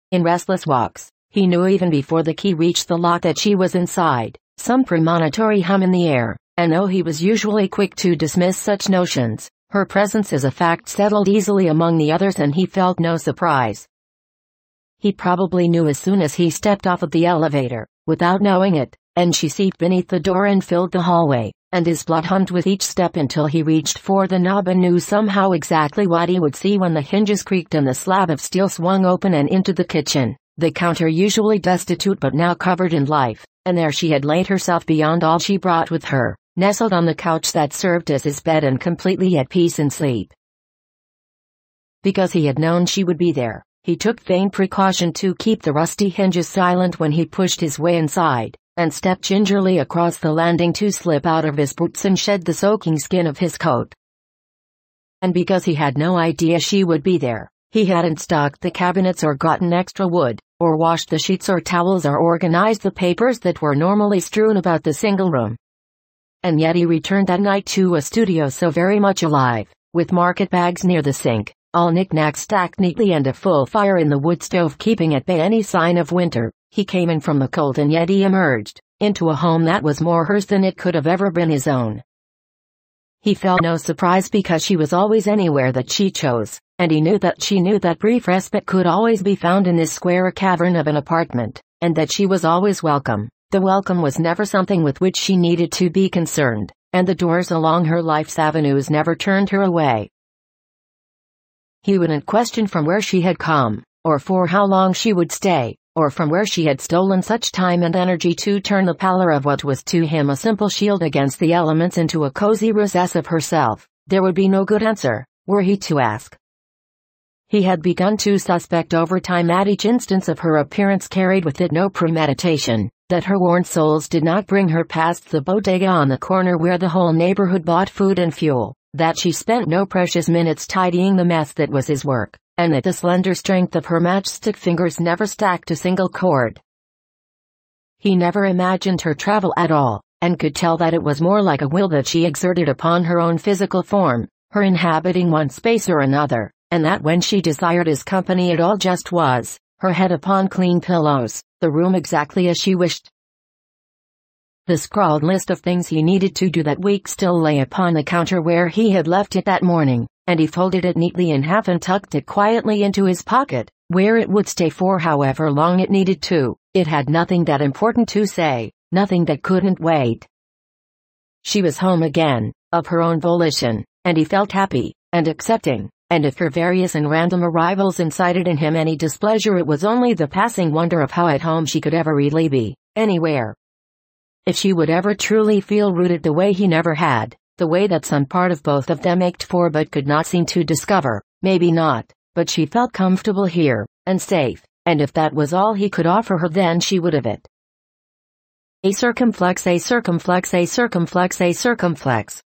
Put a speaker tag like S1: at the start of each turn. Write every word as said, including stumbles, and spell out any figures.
S1: In restless walks, he knew even before the key reached the lock that she was inside, some premonitory hum in the air, and though he was usually quick to dismiss such notions, her presence as a fact settled easily among the others and he felt no surprise. He probably knew as soon as he stepped off of the elevator, without knowing it, and she seeped beneath the door and filled the hallway, and his blood hummed with each step until he reached for the knob and knew somehow exactly what he would see when the hinges creaked and the slab of steel swung open and into the kitchen, the counter usually destitute but now covered in life, and there she had laid herself beyond all she brought with her, nestled on the couch that served as his bed and completely at peace in sleep. Because he had known she would be there, he took vain precaution to keep the rusty hinges silent when he pushed his way inside, and stepped gingerly across the landing to slip out of his boots and shed the soaking skin of his coat. And because he had no idea she would be there, he hadn't stocked the cabinets or gotten extra wood, or washed the sheets or towels or organized the papers that were normally strewn about the single room. And yet he returned that night to a studio so very much alive, with market bags near the sink, all knickknacks stacked neatly and a full fire in the wood stove keeping at bay any sign of winter. He came in from the cold and yet he emerged into a home that was more hers than it could have ever been his own. He felt no surprise because she was always anywhere that she chose, and he knew that she knew that brief respite could always be found in this square cavern of an apartment, and that she was always welcome. The welcome was never something with which she needed to be concerned, and the doors along her life's avenues never turned her away. He wouldn't question from where she had come, or for how long she would stay, or from where she had stolen such time and energy to turn the pallor of what was to him a simple shield against the elements into a cozy recess of herself. There would be no good answer, were he to ask. He had begun to suspect over time that each instance of her appearance carried with it no premeditation, that her worn soles did not bring her past the bodega on the corner where the whole neighborhood bought food and fuel, that she spent no precious minutes tidying the mess that was his work, and that the slender strength of her matchstick fingers never stacked a single chord. He never imagined her travel at all, and could tell that it was more like a will that she exerted upon her own physical form, her inhabiting one space or another, and that when she desired his company it all just was, her head upon clean pillows, the room exactly as she wished. The scrawled list of things he needed to do that week still lay upon the counter where he had left it that morning, and he folded it neatly in half and tucked it quietly into his pocket, where it would stay for however long it needed to. It had nothing that important to say, nothing that couldn't wait. She was home again, of her own volition, and he felt happy, and accepting, and if her various and random arrivals incited in him any displeasure it was only the passing wonder of how at home she could ever really be, anywhere. If she would ever truly feel rooted the way he never had, the way that some part of both of them ached for but could not seem to discover, maybe not, but she felt comfortable here, and safe, and if that was all he could offer her then she would have it. A circumflex, a circumflex, a circumflex, a circumflex.